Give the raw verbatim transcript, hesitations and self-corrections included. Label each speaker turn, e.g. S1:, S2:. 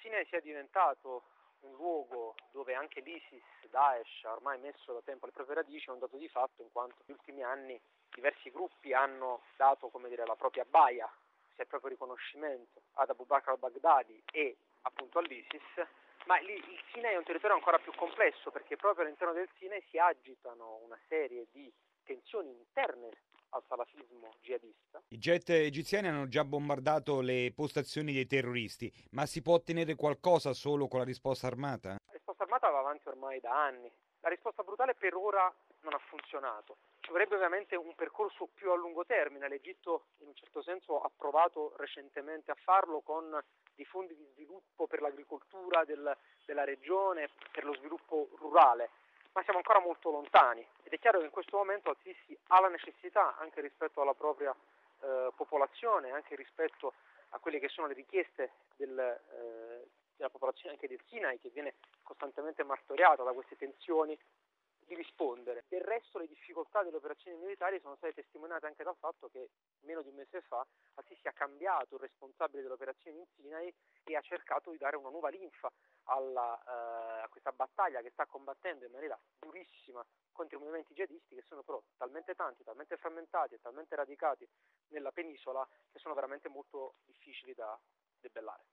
S1: Sinai sia diventato un luogo dove anche l'ISIS, Daesh, ha ormai messo da tempo le proprie radici è un dato di fatto, in quanto negli ultimi anni diversi gruppi hanno dato, come dire, la propria baia, sia il proprio riconoscimento ad Abu Bakr al-Baghdadi e appunto all'ISIS, ma lì il Sinai è un territorio ancora più complesso, perché proprio all'interno del Sinai si agitano una serie di tensioni interne al salafismo jihadista.
S2: I jet egiziani hanno già bombardato le postazioni dei terroristi, ma si può ottenere qualcosa solo con la risposta armata?
S1: La risposta armata va avanti ormai da anni. La risposta brutale per ora non ha funzionato. Ci vorrebbe ovviamente un percorso più a lungo termine. L'Egitto in un certo senso ha provato recentemente a farlo con dei fondi di sviluppo per l'agricoltura del, della regione, per lo sviluppo rurale, ma siamo ancora molto lontani ed è chiaro che in questo momento Al-Sisi ha la necessità, anche rispetto alla propria eh, popolazione, anche rispetto a quelle che sono le richieste del, eh, della popolazione anche del Sinai, che viene costantemente martoriata da queste tensioni, di rispondere. Del resto le difficoltà delle operazioni militari sono state testimoniate anche dal fatto che meno di un mese fa Al-Sisi ha cambiato il responsabile delle operazioni in Sinai e ha cercato di dare una nuova linfa alla, eh, a questa battaglia che sta combattendo in maniera durissima contro i movimenti jihadisti, che sono però talmente tanti, talmente frammentati e talmente radicati nella penisola che sono veramente molto difficili da debellare.